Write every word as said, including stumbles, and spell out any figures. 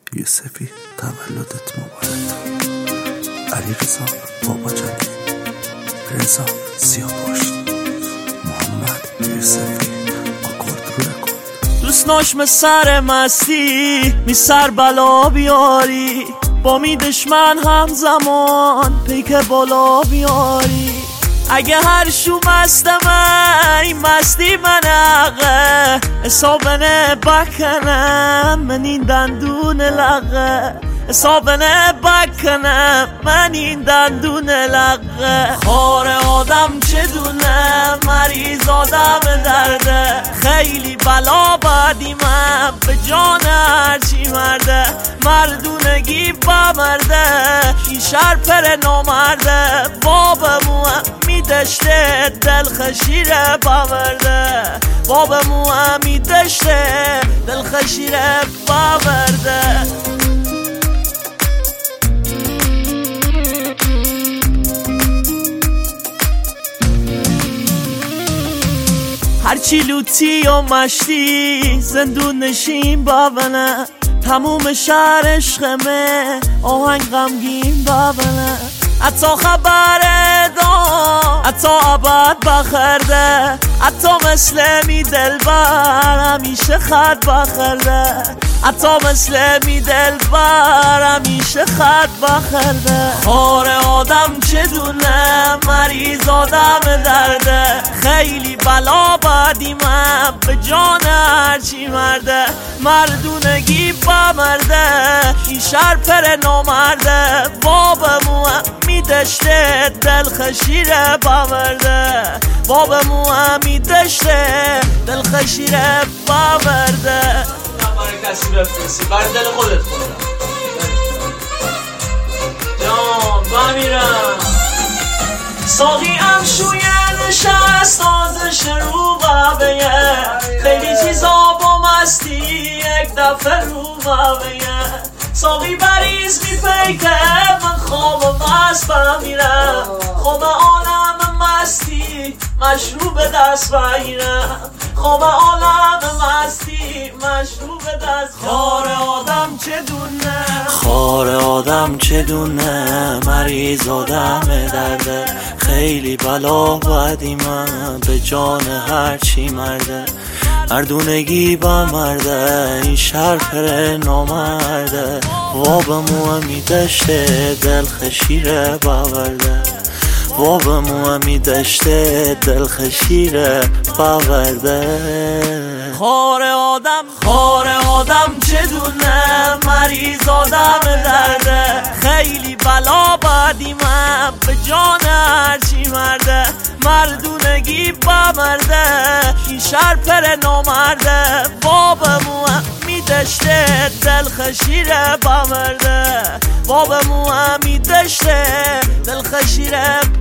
یوسفی تولدت مبارک. علی رضا بابا جانی، رضا سیاوش، محمد یوسفی آکورد رو رکورد. دوست ناشم سر مستی می سر بلا بیاری، با می دشمن همزمان پیک بالا بیاری. اگه هر شو مستم این مستی من اقه، حسابنه بکنم من این دندون لغه، حسابنه بکنم من این دندون لغه. خار آدم چه دونه مریض آدم درده، خیلی بلا بدی من به جان هرچی مرده. مردونگی با مرده این شهر پر نامرده، بابمو میدشته دل خشیره باورده، بابمو میدشته دل خشیره باورده. هرچی لوتی و مشتی زندون نشین باونه، تموم شهر عشقمه آهنگ غمگین باونه. حتی خبر دام حتی عباد بخرده، حتی مثل می دلبر همیشه خط بخرده، حتی مثل می دلبر همیشه خط بخرده. خار آدم چه دونه مریض آدم درده، خیلی بلا بدی من به جان هرچی مرده. مردونگی با مرده این شهر پر نامرده، بابمو میدشته دل خشیره باورده، بابمو میدشته دل خشیره باورده. برای کسی بفرستی برای دل خودت خودم جان بمیرم. ساقی هم شویه نشست آزش رو بابیه، خیلی چیزا با مستی یک دفعه رو بابیه. ساقی بریز میپیکه من خواب مست بمیرم، خواب عالم مستی مشروب دست بگیرم، خواب عالم مستی مشروب دست. خار آدم چه دونه خار آدم چه دونه مریض آدم درده، خیلی بلا بدی من به جان هرچی مرده. مردونگی با مرده این شهر پر نامرده، وابمو میدشته دل خشیره باورده، وابمو میدشته دل خشیره باورده. خار آدم خار آدم چه دونه مریض آدم درده، خیلی بلا بدی من به جان هرچی مرده. مردونگی با مرده این شهر پر نامرده، بابمو میدشته دل خشیره باورده، بابمو میدشته دل خشیره